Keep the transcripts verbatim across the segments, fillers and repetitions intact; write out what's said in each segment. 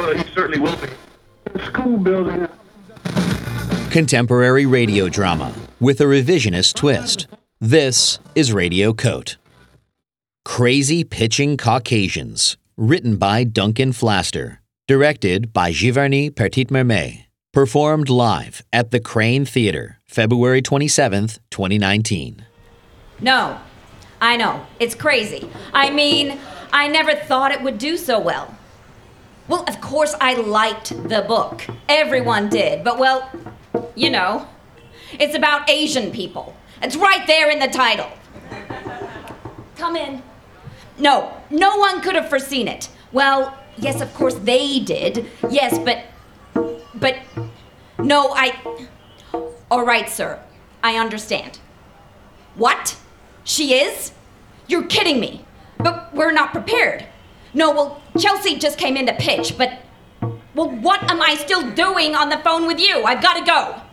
Well, he certainly will be. The school building. Contemporary radio drama with a revisionist twist. This is Radio Coat. Crazy Pitching Caucasians, written by Duncan Flaster, directed by Giverny Petit-Mermet, performed live at the Crane Theater, February twenty-seventh, twenty nineteen. No, I know, it's crazy. I mean, I never thought it would do so well. Well, of course I liked the book. Everyone did, but well, you know, it's about Asian people. It's right there in the title. Come in. No, no one could have foreseen it. Well, yes, of course they did. Yes, but, but, no, I, all right, sir, I understand. What? She is? You're kidding me. But we're not prepared. No, well, Chelsea just came in to pitch, but, well, what am I still doing on the phone with you? I've got to go.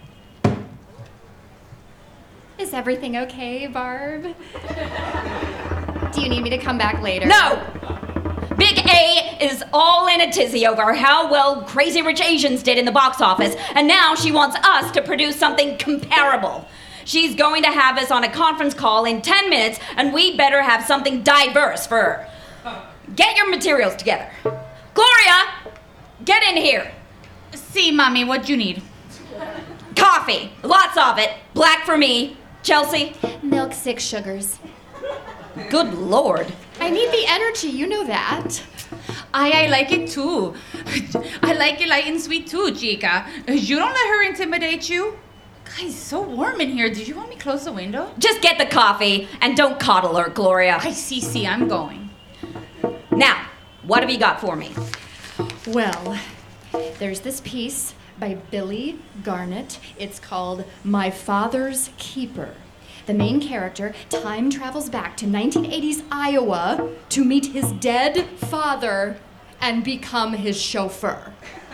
Is everything okay, Barb? Do you need me to come back later? No! Big A is all in a tizzy over how well Crazy Rich Asians did in the box office, and now she wants us to produce something comparable. She's going to have us on a conference call in ten minutes, and we better have something diverse for her. Get your materials together. Gloria, get in here. See, Mommy, what you need? Coffee, lots of it. Black for me. Chelsea? Milk, six sugars. Good Lord. I need the energy, you know that. I, I like it too. I like it light and sweet too, chica. You don't let her intimidate you. God, it's so warm in here. Did you want me to close the window? Just get the coffee and don't coddle her, Gloria. I see, see, I'm going. Now, what have you got for me? Well, there's this piece by Billy Garnett. It's called My Father's Keeper. The main character time travels back to nineteen eighties Iowa to meet his dead father and become his chauffeur.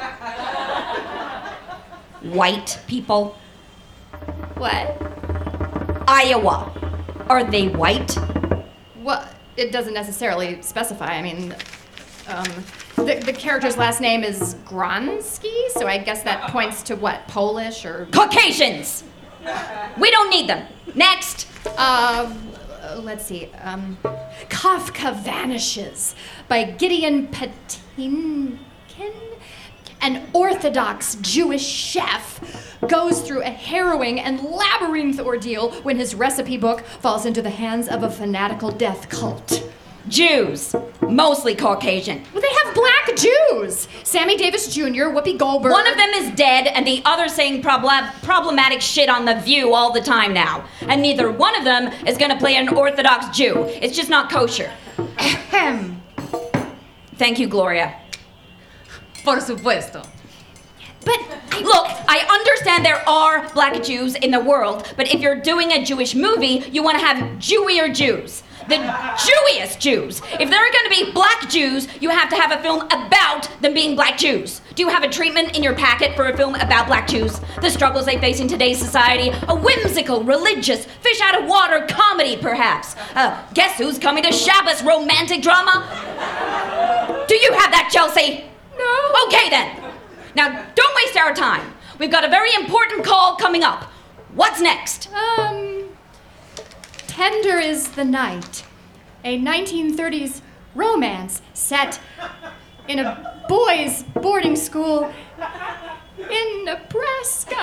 White people? What? Iowa. Are they white? Well, it doesn't necessarily specify. I mean, um, the, the character's last name is Gronsky, so I guess that points to what, Polish or... Caucasians! We don't need them. Next! Uh, let's see. Um, Kafka Vanishes by Gideon Patinkin. An Orthodox Jewish chef goes through a harrowing and labyrinth ordeal when his recipe book falls into the hands of a fanatical death cult. Jews. Mostly Caucasian. Well, they have black Jews. Sammy Davis Junior, Whoopi Goldberg. One of them is dead, and the other saying prob- problematic shit on The View all the time now. And neither one of them is gonna play an Orthodox Jew. It's just not kosher. Ahem. Thank you, Gloria. Por supuesto. But, I, look, I understand there are black Jews in the world, but if you're doing a Jewish movie, you want to have Jewier Jews. The Jewiest Jews. If there are going to be black Jews, you have to have a film about them being black Jews. Do you have a treatment in your packet for a film about black Jews? The struggles they face in today's society? A whimsical, religious, fish-out-of-water comedy, perhaps? Uh, guess who's coming to Shabbos romantic drama? Do you have that, Chelsea? No. Okay, then. Now, don't waste our time. We've got a very important call coming up. What's next? Um... Tender is the Night, a nineteen thirties romance set in a boys' boarding school in Nebraska.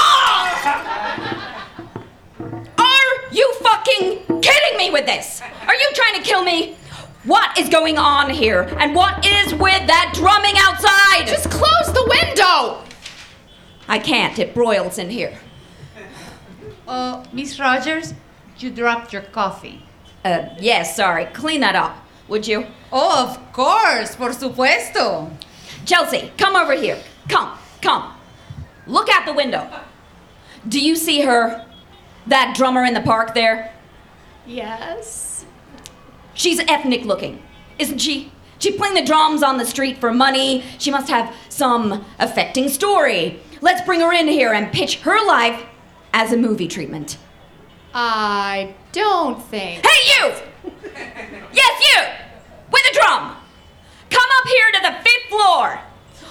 Ah! Are you fucking kidding me with this? Are you trying to kill me? What is going on here? And what is with that drumming outside? Just close the window! I can't. It broils in here. Uh, Miss Rogers? You dropped your coffee. Uh, yes, sorry. Clean that up, would you? Oh, of course, por supuesto. Chelsea, come over here. Come, come. Look out the window. Do you see her? That drummer in the park there? Yes. She's ethnic looking, isn't she? She's playing the drums on the street for money. She must have some affecting story. Let's bring her in here and pitch her life as a movie treatment. I don't think... Hey, you! Yes, you! With a drum! Come up here to the fifth floor.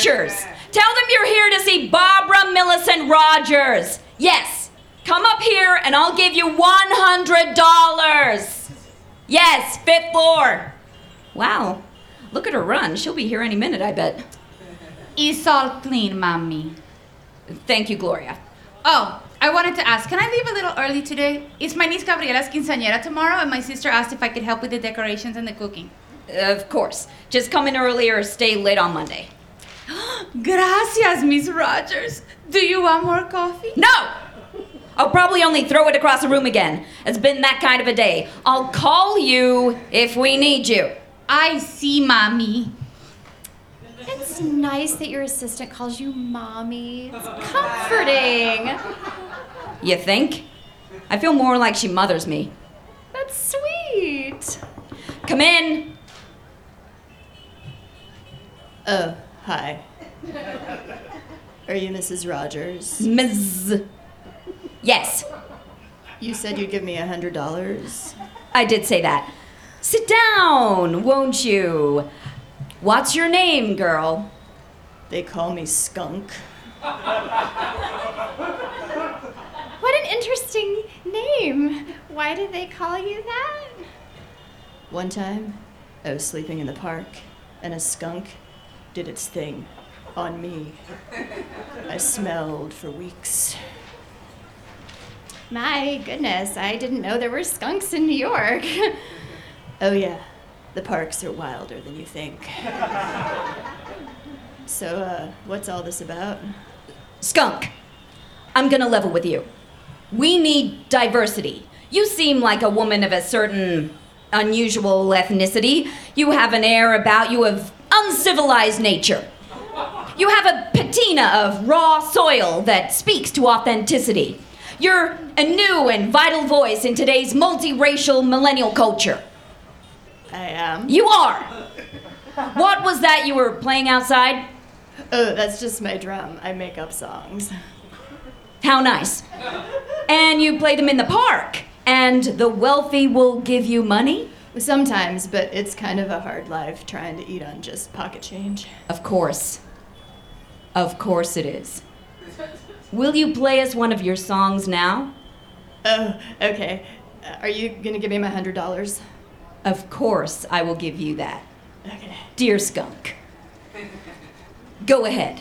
Pictures. Tell them you're here to see Barbara Millicent Rogers. Yes. Come up here and I'll give you one hundred dollars. Yes, fifth floor. Wow. Look at her run. She'll be here any minute, I bet. It's all clean, mommy. Thank you, Gloria. Oh, I wanted to ask, can I leave a little early today? It's my niece Gabriela's quinceañera tomorrow, and my sister asked if I could help with the decorations and the cooking. Of course. Just come in early or stay late on Monday. Gracias, Miss Rogers. Do you want more coffee? No! I'll probably only throw it across the room again. It's been that kind of a day. I'll call you if we need you. I see, mommy. It's nice that your assistant calls you mommy. It's comforting. You think? I feel more like she mothers me. That's sweet. Come in. Oh, hi. Are you Missus Rogers? Miz Yes, You said you'd give me a hundred dollars. I did say that. Sit down, won't you? What's your name, girl? They call me Skunk. What an interesting name. Why did they call you that? One time, I was sleeping in the park, and a skunk did its thing on me. I smelled for weeks. My goodness, I didn't know there were skunks in New York. Oh yeah, the parks are wilder than you think. So, uh, what's all this about? Skunk, I'm gonna level with you. We need diversity. You seem like a woman of a certain unusual ethnicity. You have an air about you of uncivilized nature. You have a patina of raw soil that speaks to authenticity. You're a new and vital voice in today's multiracial millennial culture. I am. You are! What was that you were playing outside? Oh, that's just my drum. I make up songs. How nice. And you play them in the park, and the wealthy will give you money? Sometimes, but it's kind of a hard life trying to eat on just pocket change. Of course. Of course it is. Will you play us one of your songs now? Oh, okay. Uh, are you gonna give me my hundred dollars? Of course I will give you that. Okay. Dear Skunk. Go ahead.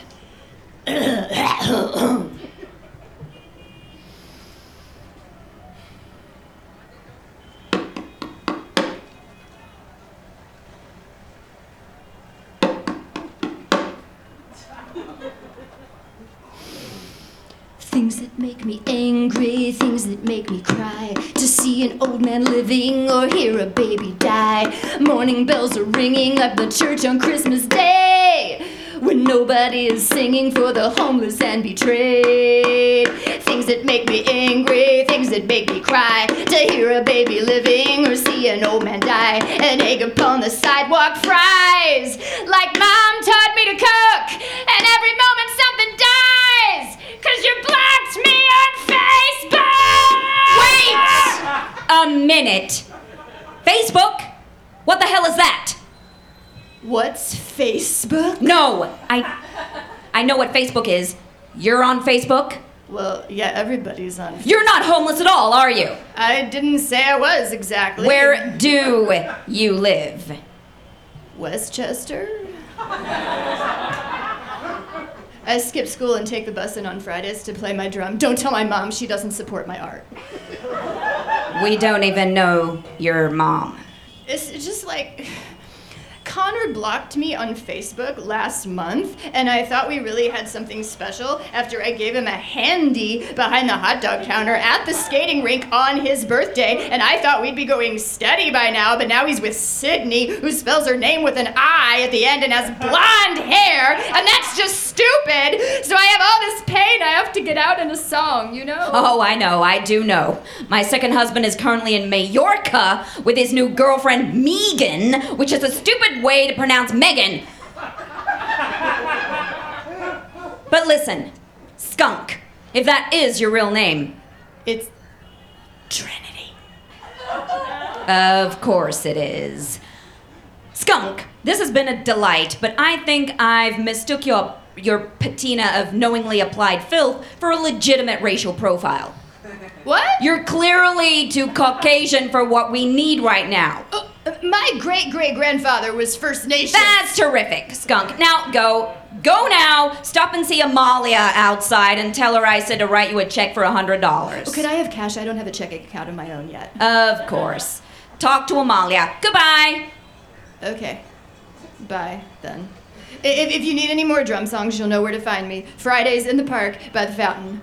Things that make me angry, things that make me cry. To see an old man living or hear a baby die. Morning bells are ringing like the church on Christmas Day, when nobody is singing for the homeless and betrayed. Things that make me angry, things that make me cry. To hear a baby living or see an old man die. An egg upon the sidewalk fries, like mom taught me to cook. And every moment something dies, 'cause you blocked me on Facebook! Wait a minute. Facebook? What the hell is that? What's Facebook? No, I I know what Facebook is. You're on Facebook? Well, yeah, everybody's on. You're not homeless at all, are you? I didn't say I was exactly. Where do you live? Westchester? I skip school and take the bus in on Fridays to play my drum. Don't tell my mom, she doesn't support my art. We don't even know your mom. It's just like, Connor blocked me on Facebook last month, and I thought we really had something special after I gave him a handy behind the hot dog counter at the skating rink on his birthday, and I thought we'd be going steady by now, but now he's with Sydney, who spells her name with an I at the end and has blonde hair, and that's just stupid! So I have all this pain I have to get out in a song, you know? Oh, I know, I do know. My second husband is currently in Mallorca with his new girlfriend, Megan, which is a stupid way to pronounce Megan. But listen, Skunk, if that is your real name. It's Trinity. Of course it is. Skunk, this has been a delight, but I think I've mistook your your patina of knowingly applied filth for a legitimate racial profile. What? You're clearly too Caucasian for what we need right now. Oh, my great-great-grandfather was First Nation. That's terrific, Skunk. Now go. Go now. Stop and see Amalia outside and tell her I said to write you a check for one hundred dollars. Oh, could I have cash? I don't have a checking account of my own yet. Of course. Talk to Amalia. Goodbye. Okay. Bye, then. If, if you need any more drum songs, you'll know where to find me. Fridays in the park by the fountain.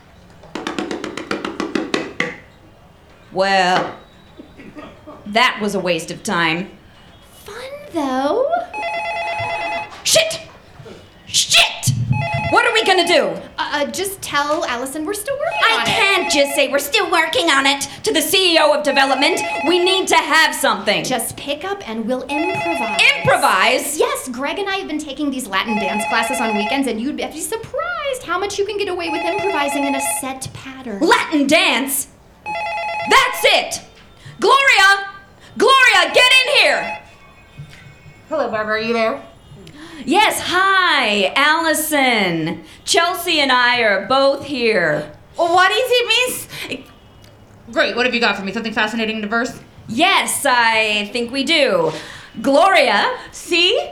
Well, that was a waste of time. Fun, though. Shit! Shit! What are we gonna do? Uh, uh, just tell Allison we're still working I on it. can't just say we're still working on it to the C E O of development. We need to have something. Just pick up and we'll improvise. Improvise? Yes, Greg and I have been taking these Latin dance classes on weekends, and you'd be surprised how much you can get away with improvising in a set pattern. Latin dance? That's it! Gloria! Gloria, get in here! Hello, Barbara, are you there? Yes, hi, Allison. Chelsea and I are both here. Oh, what is it, miss? Great, what have you got for me? Something fascinating and diverse? Yes, I think we do. Gloria, See?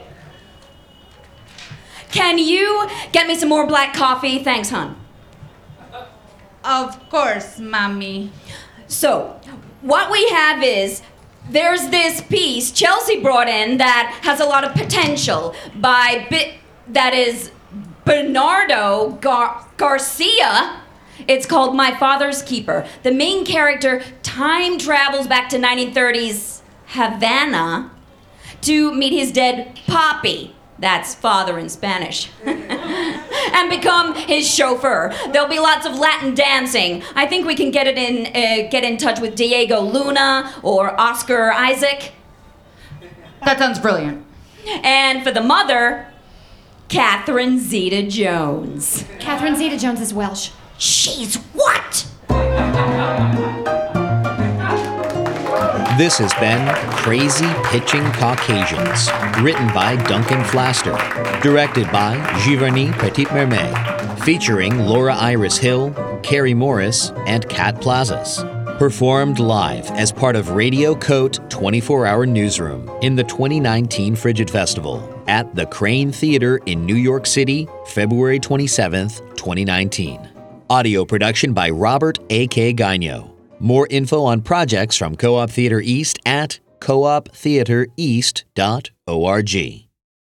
can you get me some more black coffee? Thanks, hon. Of course, mommy. So, what we have is there's this piece Chelsea brought in that has a lot of potential by bit that is Bernardo Gar- Garcia. It's called My Father's Keeper. The main character time travels back to nineteen thirties Havana to meet his dead papi. That's father in Spanish. And become his chauffeur. There'll be lots of Latin dancing. I think we can get it in, uh, get in touch with Diego Luna or Oscar Isaac. That sounds brilliant. And for the mother, Catherine Zeta-Jones. Catherine Zeta-Jones is Welsh. She's what? This has been Crazy Pitching Caucasians, written by Duncan Flaster, directed by Giverny Petit-Mermet, featuring Laura Iris Hill, Carrie Morris, and Kat Plazas. Performed live as part of Radio Coat twenty-four hour Newsroom in the twenty nineteen Frigid Festival at the Crane Theater in New York City, February twenty-seventh, twenty nineteen. Audio production by Robert A K Gagno. More info on projects from Co-op Theater East at co op theater east dot org.